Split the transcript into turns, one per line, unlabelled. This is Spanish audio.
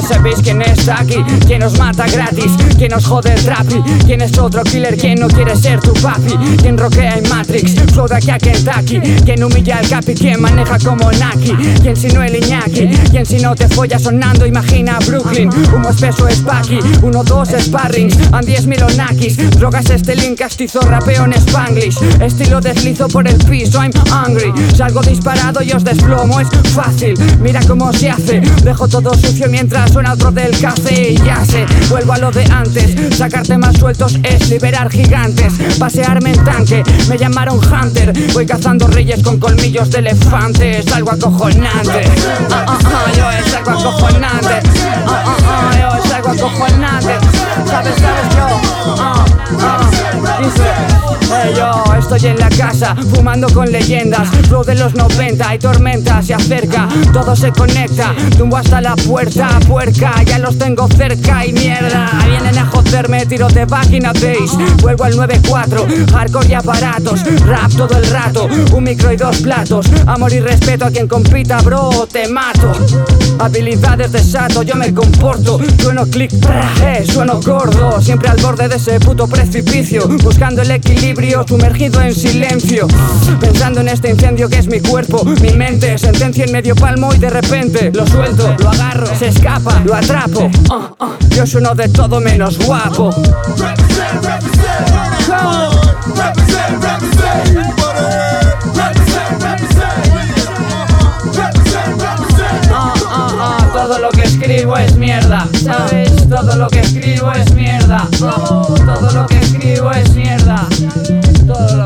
sabéis quién está aquí, quién os mata gratis, quién os jode el trapi, quién es otro killer, quién no quiere ser tu papi, quién roquea en Matrix, flow de aquí a Kentucky, quién humilla al capi, quién maneja como Naki, quién si no el Iñaki, quién si no te follas sonando, imagina Brooklyn, humo espeso es Paki, 1-2 sparrings, and 10.000 onakis, drogas este link castizo, rapeo en Spanglish, estilo deslizo por el piso, I'm hungry, salgo disparado y os desplomo, es fácil, mira cómo se hace, dejo todo sucio mientras suena otro del café y ya sé, vuelvo a lo de antes, sacarte más sueltos es liberar gigantes, pasearme en tanque, me llamaron Hunter, voy cazando reyes con colmillos de elefante, es algo acojonante, yo es algo acojonante, yo es algo acojonante, sabes yo, dice, yo estoy en la casa, fumando con leyendas, flow de los 90, hay tormenta, se acerca, todo se conecta, tumbo hasta la puerta, puerca, ya los tengo cerca y mierda, vienen a joderme, tiro de página base, vuelvo al 9-4, hardcore y aparatos, rap todo el rato, un micro y 2 platos, amor y respeto a quien compita, bro, te mato, habilidades desato, yo me comporto, sueno click, sueno gordo, siempre al borde de ese puto precipicio, buscando el equilibrio, sumergido en silencio, pensando en este incendio que es mi cuerpo, mi mente, sentencia en medio palmo y de repente lo suelto, lo agarro, se escapa, lo atrapo, yo sueno de todo menos guapo. Todo lo que escribo es mierda, ¿sabes? Todo lo que escribo es mierda, todo lo que escribo es mierda, todo